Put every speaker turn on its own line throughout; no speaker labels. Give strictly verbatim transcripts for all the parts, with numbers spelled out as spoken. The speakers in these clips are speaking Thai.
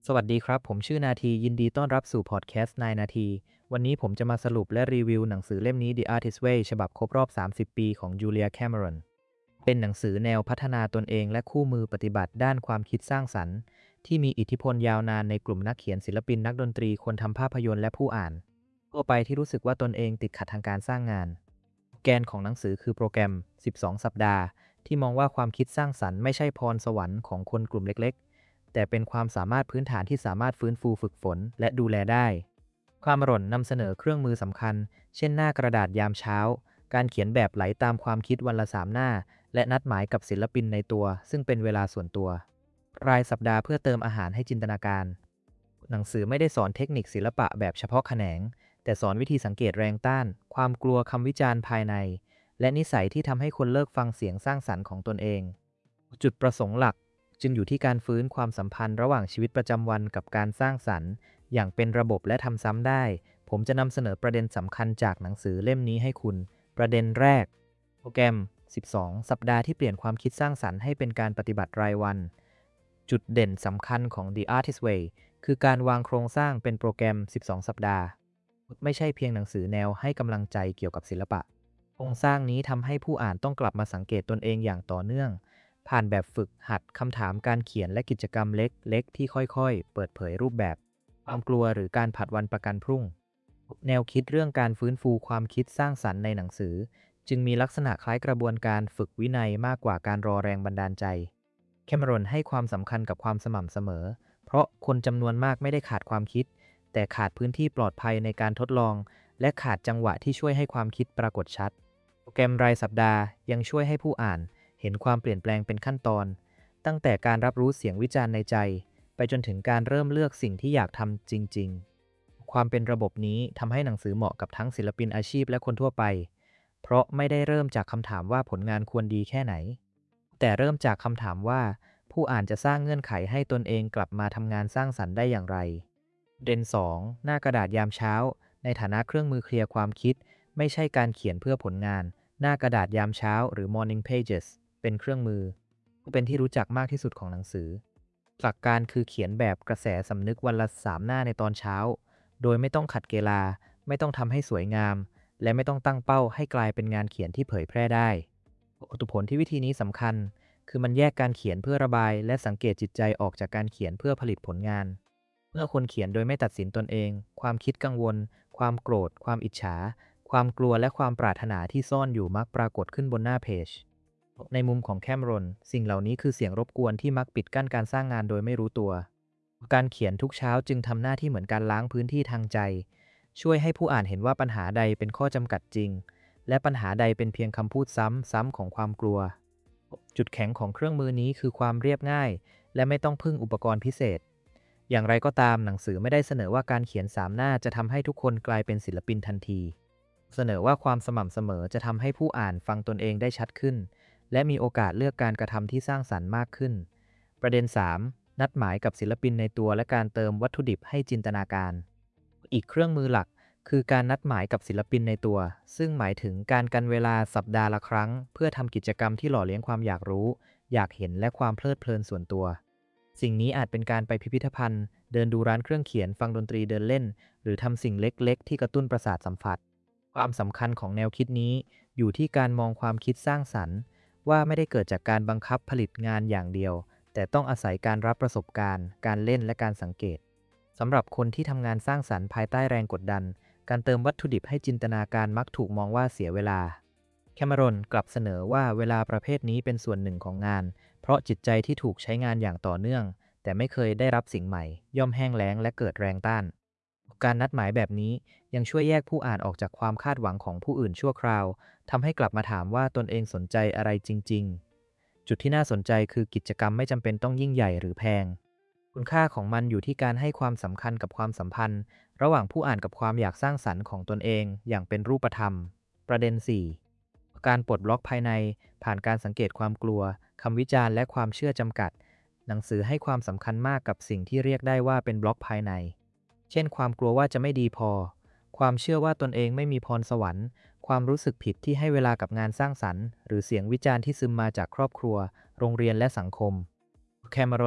สวัสดีครับผมชื่อนาทียินดีต้อนรับสู่พอดแคสต์นายนาทีวันนี้ผมจะมาสรุปและรีวิวหนังสือเล่มนี้ The Artist Way ฉบับครบรอบ สามสิบ ปีของจูเลียแคมเมรอนเป็นหนังสือแนวพัฒนาตนเองและคู่มือปฏิบัติด้านความคิดสร้างสรรค์ที่มีอิทธิพลยาวนานในกลุ่มนักเขียนศิลปินนักดนตรีคนทำภาพยนตร์และผู้อ่านทั่วไปที่รู้สึกว่าตนเองติดขัดทางการสร้างงานแกนของหนังสือคือโปรแกรมสิบสองสัปดาห์ที่มองว่าความคิดสร้างสรรค์ไม่ใช่พรสวรรค์ของคนกลุ่มเล็กๆแต่เป็นความสามารถพื้นฐานที่สามารถฟื้นฟูฝึกฝนและดูแลได้ความร่นนำเสนอเครื่องมือสำคัญเช่นหน้ากระดาษยามเช้าการเขียนแบบไหลตามความคิดวันละสามหน้าและนัดหมายกับศิลปินในตัวซึ่งเป็นเวลาส่วนตัวรายสัปดาห์เพื่อเติมอาหารให้จินตนาการหนังสือไม่ได้สอนเทคนิคศิลปะแบบเฉพาะแขนงแต่สอนวิธีสังเกตแรงต้านความกลัวคำวิจารณ์ภายในและนิสัยที่ทำให้คนเลิกฟังเสียงสร้างสรรค์ของตนเองจุดประสงค์หลักจึงอยู่ที่การฟื้นความสัมพันธ์ระหว่างชีวิตประจำวันกับการสร้างสรรค์อย่างเป็นระบบและทำซ้ำได้ผมจะนำเสนอประเด็นสำคัญจากหนังสือเล่มนี้ให้คุณประเด็นแรกโปรแกรมสิบสองสัปดาห์ที่เปลี่ยนความคิดสร้างสรรค์ให้เป็นการปฏิบัติรายวันจุดเด่นสำคัญของ The Artist Way คือการวางโครงสร้างเป็นโปรแกรมสิบสองสัปดาห์ไม่ใช่เพียงหนังสือแนวให้กำลังใจเกี่ยวกับศิลปะโครงสร้างนี้ทำให้ผู้อ่านต้องกลับมาสังเกตตนเองอย่างต่อเนื่องผ่านแบบฝึกหัดคำถามการเขียนและกิจกรรมเล็กๆที่ค่อยๆเปิดเผยรูปแบบความกลัวหรือการผัดวันประกันพรุ่งแนวคิดเรื่องการฟื้นฟูความคิดสร้างสรรค์ในหนังสือจึงมีลักษณะคล้ายกระบวนการฝึกวินัยมากกว่าการรอแรงบันดาลใจแคมเมรอนให้ความสำคัญกับความสม่ำเสมอเพราะคนจำนวนมากไม่ได้ขาดความคิดแต่ขาดพื้นที่ปลอดภัยในการทดลองและขาดจังหวะที่ช่วยให้ความคิดปรากฏชัดโปรแกรมรายสัปดาห์ยังช่วยให้ผู้อ่านเห็นความเปลี่ยนแปลงเป็นขั้นตอนตั้งแต่การรับรู้เสียงวิจารณ์ในใจไปจนถึงการเริ่มเลือกสิ่งที่อยากทำจริงๆความเป็นระบบนี้ทำให้หนังสือเหมาะกับทั้งศิลปินอาชีพและคนทั่วไปเพราะไม่ได้เริ่มจากคำถามว่าผลงานควรดีแค่ไหนแต่เริ่มจากคำถามว่าผู้อ่านจะสร้างเงื่อนไขให้ตนเองกลับมาทำงานสร้างสรรค์ได้อย่างไรเด่นสองหน้ากระดาษยามเช้าในฐานะเครื่องมือเคลียร์ความคิดไม่ใช่การเขียนเพื่อผลงานหน้ากระดาษยามเช้าหรือ morning pages เป็นเครื่องมือเป็นที่รู้จักมากที่สุดของหนังสือหลักการคือเขียนแบบกระแสสำนึกวันละสามหน้าในตอนเช้าโดยไม่ต้องขัดเกลาไม่ต้องทำให้สวยงามและไม่ต้องตั้งเป้าให้กลายเป็นงานเขียนที่เผยแพร่ได้ผลที่วิธีนี้สำคัญคือมันแยกการเขียนเพื่อระบายและสังเกตจิตใจออกจากการเขียนเพื่อผลิตผลงานเมื่อคนเขียนโดยไม่ตัดสินตนเองความคิดกังวลความโกรธความอิจฉาความกลัวและความปรารถนาที่ซ่อนอยู่มักปรากฏขึ้นบนหน้าเพจในมุมของแคมรอนสิ่งเหล่านี้คือเสียงรบกวนที่มักปิดกั้นการสร้างงานโดยไม่รู้ตัวการเขียนทุกเช้าจึงทำหน้าที่เหมือนการล้างพื้นที่ทางใจช่วยให้ผู้อ่านเห็นว่าปัญหาใดเป็นข้อจำกัดจริงและปัญหาใดเป็นเพียงคำพูดซ้ำๆของความกลัวจุดแข็งของเครื่องมือนี้คือความเรียบง่ายและไม่ต้องพึ่งอุปกรณ์พิเศษอย่างไรก็ตามหนังสือไม่ได้เสนอว่าการเขียนสามหน้าจะทำให้ทุกคนกลายเป็นศิลปินทันทีเสนอว่าความสม่ำเสมอจะทำให้ผู้อ่านฟังตนเองได้ชัดขึ้นและมีโอกาสเลือกการกระทำที่สร้างสรรค์มากขึ้นประเด็นสามนัดหมายกับศิลปินในตัวและการเติมวัตถุดิบให้จินตนาการอีกเครื่องมือหลักคือการนัดหมายกับศิลปินในตัวซึ่งหมายถึงการกันเวลาสัปดาห์ละครั้งเพื่อทำกิจกรรมที่หล่อเลี้ยงความอยากรู้อยากเห็นและความเพลิดเพลินส่วนตัวสิ่งนี้อาจเป็นการไปพิพิธภัณฑ์เดินดูร้านเครื่องเขียนฟังดนตรีเดินเล่นหรือทำสิ่งเล็กๆที่กระตุ้นประสาทสัมผัสความสำคัญของแนวคิดนี้อยู่ที่การมองความคิดสร้างสรรค์ว่าไม่ได้เกิดจากการบังคับผลิตงานอย่างเดียวแต่ต้องอาศัยการรับประสบการณ์การเล่นและการสังเกตสำหรับคนที่ทำงานสร้างสรรค์ภายใต้แรงกดดันการเติมวัตถุดิบให้จินตนาการมักถูกมองว่าเสียเวลาแคมเมรอนกลับเสนอว่าเวลาประเภทนี้เป็นส่วนหนึ่งของงานเพราะจิตใจที่ถูกใช้งานอย่างต่อเนื่องแต่ไม่เคยได้รับสิ่งใหม่ย่อมแห้งแล้งและเกิดแรงต้านการนัดหมายแบบนี้ยังช่วยแยกผู้อ่านออกจากความคาดหวังของผู้อื่นชั่วคราวทำให้กลับมาถามว่าตนเองสนใจอะไรจริงๆจุดที่น่าสนใจคือกิจกรรมไม่จำเป็นต้องยิ่งใหญ่หรือแพงคุณค่าของมันอยู่ที่การให้ความสำคัญกับความสัมพันธ์ระหว่างผู้อ่านกับความอยากสร้างสรรค์ของตนเองอย่างเป็นรูปธรรมประเด็นสี่การปลดล็อกภายในผ่านการสังเกตความกลัวคำวิจารณ์และความเชื่อจำกัดหนังสือให้ความสำคัญมากกับสิ่งที่เรียกได้ว่าเป็นบล็อกภายในเช่นความกลัวว่าจะไม่ดีพอความเชื่อว่าตนเองไม่มีพรสวรรค์ความรู้สึกผิดที่ให้เวลากับงานสร้างสรรค์หรือเสียงวิจารณ์ที่ซึมมาจากครอบครัวโรงเรียนและสังคมแคมเมรอน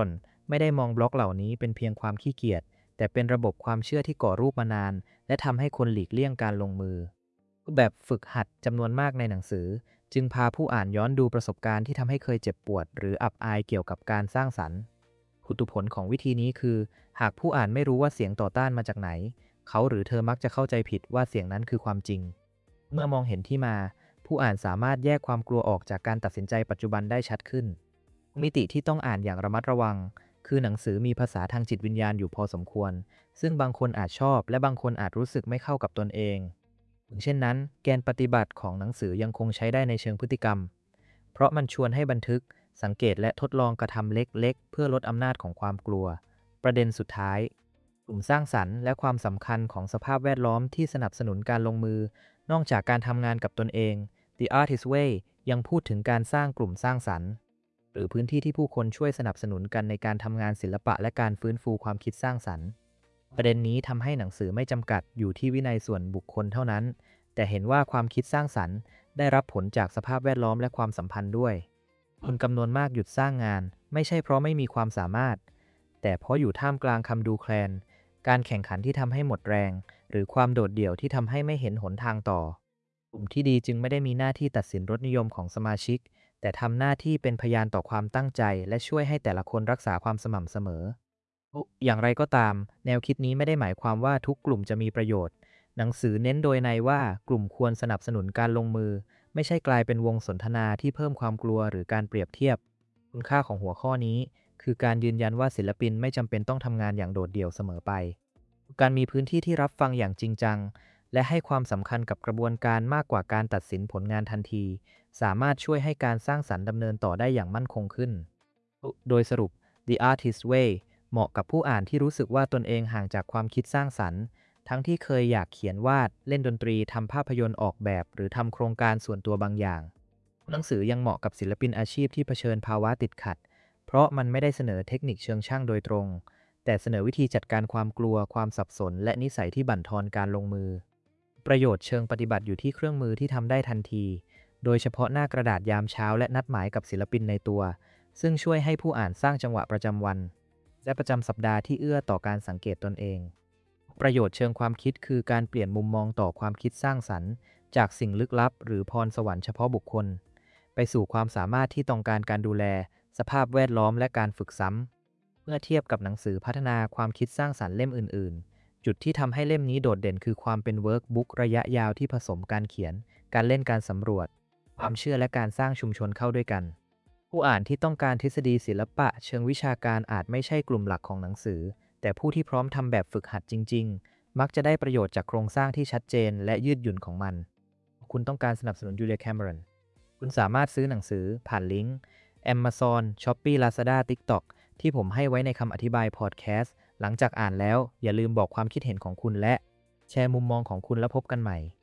ไม่ได้มองบล็อกเหล่านี้เป็นเพียงความขี้เกียจแต่เป็นระบบความเชื่อที่ก่อรูปมานานและทำให้คนหลีกเลี่ยงการลงมือแบบฝึกหัดจำนวนมากในหนังสือจึงพาผู้อ่านย้อนดูประสบการณ์ที่ทำให้เคยเจ็บปวดหรืออับอายเกี่ยวกับการสร้างสรรค์คุตุผลของวิธีนี้คือหากผู้อ่านไม่รู้ว่าเสียงต่อต้านมาจากไหนเขาหรือเธอมักจะเข้าใจผิดว่าเสียงนั้นคือความจริงเมื่อมองเห็นที่มาผู้อ่านสามารถแยกความกลัวออกจากการตัดสินใจปัจจุบันได้ชัดขึ้นมิติที่ต้องอ่านอย่างระมัดระวังคือหนังสือมีภาษาทางจิตวิญญาณอยู่พอสมควรซึ่งบางคนอาจชอบและบางคนอาจรู้สึกไม่เข้ากับตนเองเช่นนั้นแกนปฏิบัติของหนังสือยังคงใช้ได้ในเชิงพฤติกรรมเพราะมันชวนให้บันทึกสังเกตและทดลองกระทำเล็กๆเพื่อลดอำนาจของความกลัวประเด็นสุดท้ายกลุ่มสร้างสรรค์และความสำคัญของสภาพแวดล้อมที่สนับสนุนการลงมือนอกจากการทำงานกับตนเอง The Artist Way ยังพูดถึงการสร้างกลุ่มสร้างสรรค์หรือพื้นที่ที่ผู้คนช่วยสนับสนุนกันในการทำงานศิลปะและการฟื้นฟูความคิดสร้างสรรค์ประเด็นนี้ทำให้หนังสือไม่จำกัดอยู่ที่วินัยส่วนบุคคลเท่านั้นแต่เห็นว่าความคิดสร้างสรรค์ได้รับผลจากสภาพแวดล้อมและความสัมพันธ์ด้วยคนจำนวนมากหยุดสร้างงานไม่ใช่เพราะไม่มีความสามารถแต่เพราะอยู่ท่ามกลางคำดูแคลนการแข่งขันที่ทำให้หมดแรงหรือความโดดเดี่ยวที่ทำให้ไม่เห็นหนทางต่อกลุ่มที่ดีจึงไม่ได้มีหน้าที่ตัดสินรสนิยมของสมาชิกแต่ทำหน้าที่เป็นพยานต่อความตั้งใจและช่วยให้แต่ละคนรักษาความสม่ำเสมออย่างไรก็ตามแนวคิดนี้ไม่ได้หมายความว่าทุกกลุ่มจะมีประโยชน์หนังสือเน้นโดยในว่ากลุ่มควรสนับสนุนการลงมือไม่ใช่กลายเป็นวงสนทนาที่เพิ่มความกลัวหรือการเปรียบเทียบคุณค่าของหัวข้อนี้คือการยืนยันว่าศิลปินไม่จำเป็นต้องทำงานอย่างโดดเดี่ยวเสมอไปการมีพื้นที่ที่รับฟังอย่างจริงจังและให้ความสำคัญกับกระบวนการมากกว่าการตัดสินผลงานทันทีสามารถช่วยให้การสร้างสรรค์ดำเนินต่อได้อย่างมั่นคงขึ้นโดยสรุป The Artist Way เหมาะกับผู้อ่านที่รู้สึกว่าตนเองห่างจากความคิดสร้างสรรค์ทั้งที่เคยอยากเขียนวาดเล่นดนตรีทำภาพยนตร์ออกแบบหรือทำโครงการส่วนตัวบางอย่างหนังสือยังเหมาะกับศิลปินอาชีพที่เผชิญภาวะติดขัดเพราะมันไม่ได้เสนอเทคนิคเชิงช่างโดยตรงแต่เสนอวิธีจัดการความกลัวความสับสนและนิสัยที่บั่นทอนการลงมือประโยชน์เชิงปฏิบัติอยู่ที่เครื่องมือที่ทำได้ทันทีโดยเฉพาะหน้ากระดาษยามเช้าและนัดหมายกับศิลปินในตัวซึ่งช่วยให้ผู้อ่านสร้างจังหวะประจำวันและประจำสัปดาห์ที่เอื้อต่อการสังเกตตนเองประโยชน์เชิงความคิดคือการเปลี่ยนมุมมองต่อความคิดสร้างสรรค์จากสิ่งลึกลับหรือพรสวรรค์เฉพาะบุคคลไปสู่ความสามารถที่ต้องการการดูแลสภาพแวดล้อมและการฝึกซ้ำเมื่อเทียบกับหนังสือพัฒนาความคิดสร้างสรรค์เล่มอื่นๆจุดที่ทำให้เล่มนี้โดดเด่นคือความเป็นเวิร์กบุ๊กระยะยาวที่ผสมการเขียนการเล่นการสำรวจความเชื่อและการสร้างชุมชนเข้าด้วยกันผู้อ่านที่ต้องการทฤษฎีศิลปะเชิงวิชาการอาจไม่ใช่กลุ่มหลักของหนังสือแต่ผู้ที่พร้อมทำแบบฝึกหัดจริงๆมักจะได้ประโยชน์จากโครงสร้างที่ชัดเจนและยืดหยุ่นของมันคุณต้องการสนับสนุนจูเลีย แคมเมรอนคุณสามารถซื้อหนังสือผ่านลิงก์ Amazon Shopee Lazada TikTok ที่ผมให้ไว้ในคำอธิบายพอดแคสต์หลังจากอ่านแล้วอย่าลืมบอกความคิดเห็นของคุณและแชร์มุมมองของคุณแล้วพบกันใหม่